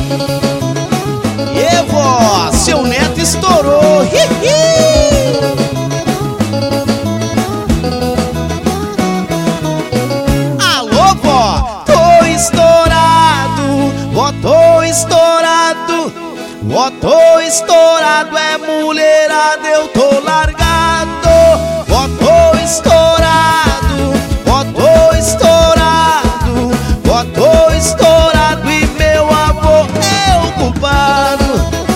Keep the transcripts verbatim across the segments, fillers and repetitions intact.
E vó, seu neto estourou. Alô, vó, tô estourado, vó, tô estourado, vó, tô estourado, é mulherada, eu tô largado. Vó, tô estourado, vó, tô estourado, vó, tô estourado e meu avô é o culpado.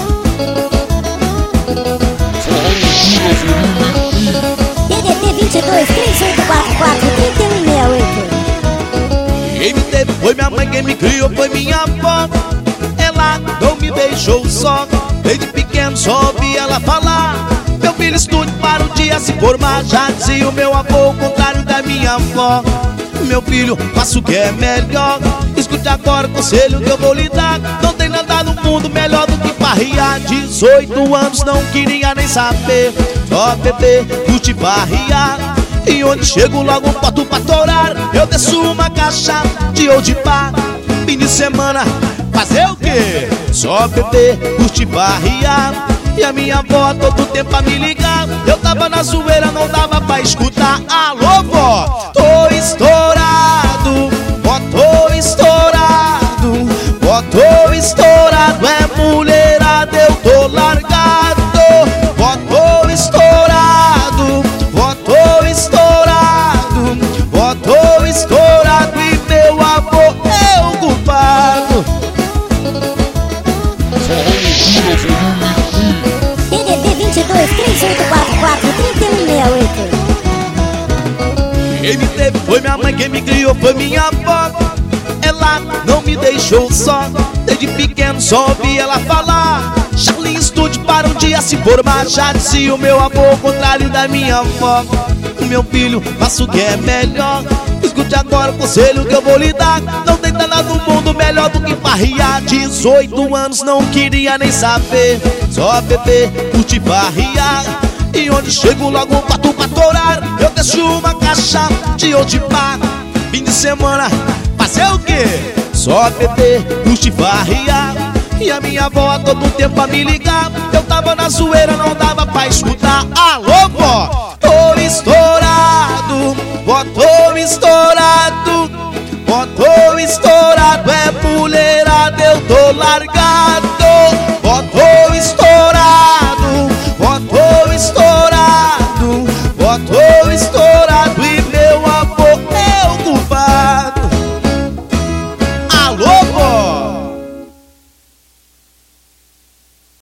D D T vinte e dois, três oito quatro quatro, três um seis oito. Quem me teve foi minha mãe, quem me criou foi minha avó. Ela não me deixou só, desde pequeno só ouvi ela falar: meu filho estude para um dia se formar. Já dizia o meu avô, o contrário da minha avó: meu filho, faça o que é melhor. Escute agora o conselho que eu vou lhe dar. Não tem nada no mundo melhor do que farriar. Dezoito anos não queria nem saber, só beber, curte farriar. E onde chego logo boto pra torar. Eu desço uma caixa de old bar. Fim de semana, fazer o quê? Só beber, curte farriar. E a minha avó todo tempo a me ligar. Eu tava na zoeira, não dava pra escutar. Alô, vó, tô estourado, vó, tô estourado, vó, tô estourado, é mulherada, eu tô largado. Vó, tô estourado, vó, tô estourado, vó, tô estourado e meu avô é o culpado. D D T vinte e dois, três oito quatro quatro, três um seis oito. Quem me teve foi minha mãe, quem me criou foi minha avó. Ela não me deixou só, desde pequeno só ouvi ela falar: Charlie, estude para um dia se formar. Já dizia o meu avô, o contrário da minha avó: meu filho, faça o que é melhor. Escute agora o conselho que eu vou lhe dar. Não tem nada no mundo melhor do que farriar. Dezoito anos não queria nem saber, só beber, curte farriar. E onde chego logo bato pra torar. Eu deixo uma caixa de old bar. Fim de semana, fazer o quê? Só beber, curte farriar. E a minha avó a todo tempo a me ligar. Eu tava na zoeira, não dava pra escutar. Alô, vó, tô estourado, vó, tô estourado, vó, tô estourado, é mulherada, eu tô largado.